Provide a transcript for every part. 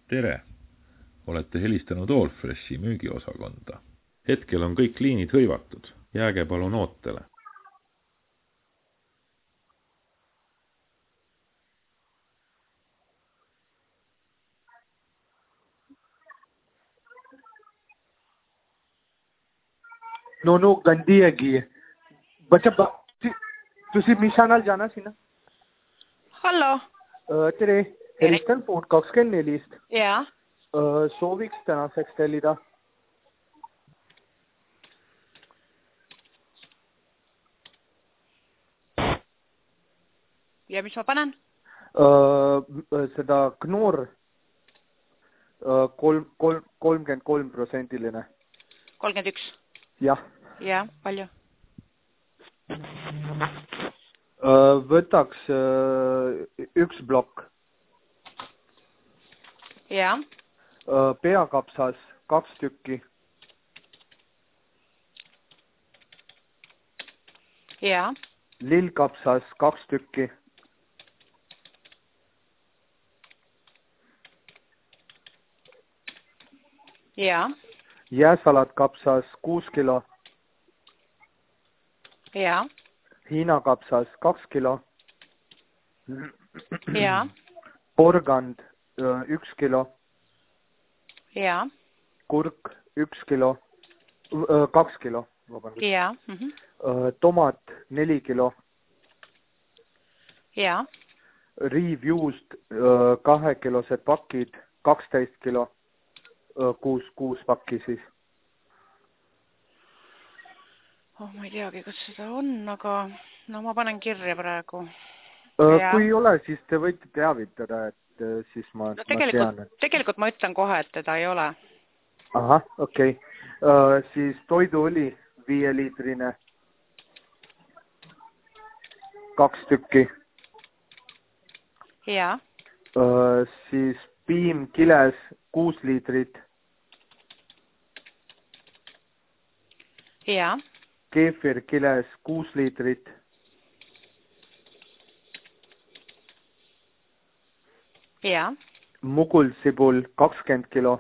Tere! Olete helistanud Allfreshi müügiosakonda. Hetkel on kõik liinid hõivatud. Jääge palun ootele. No, गंदी हैगी है बच्चा ਤੁਸੀਂ ਮੀਸ਼ਾ ਨਾਲ ਜਾਣਾ ਸੀ ਨਾ Hallo. Tere, helistan Food 24. Ja. Sooviks tänaseks tellida Ja mis ma panen? seda Knorr 33%. 31. Jah. Ja, palju? Võtaks üks blokk. Ja. Peakapsas 2 tükki. Ja. Lillkapsas 2 tükki. Ja. Jääsalatkapsas 6 kilo. Ja. Hiinakapsas 2 kilo. Ja. Porgand 1 kilo. Ja. Kurk 1 kilo. 2 kilo. Ja. Tomat 4 kilo. Ja. Riivjuust 2 kilosed pakid 12 kilo. 6 pakki siis. Ma ei teagi, kas seda on, aga no ma panen kirja praegu. Kui ei ole, siis te võite teavitada, et siis ma tean. Tegelikult ma ütlen kohe, et teda ei ole. Aha, okei. Siis toiduõli 5-liitrine 2 tükki. Ja. Siis piim kiles 6 liitrit. Ja. Keefir kiles 6 liitrit. Ja. Mugulsibul 20 kilo.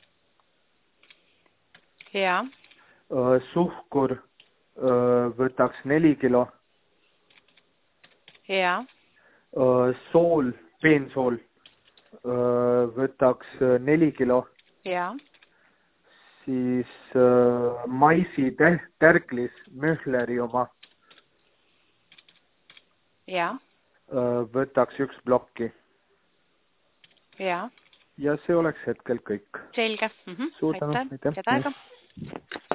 Ja. Suhkur võtaks 4 kilo. Ja. Sool, peensool võtaks 4 kilo. Ja. Siis maisi tärklis Möhleri oma. Ja. Võtaks 1 blokki. Ja. Ja see oleks hetkel kõik. Selge. Suur tänu. Aitäh. Head aega.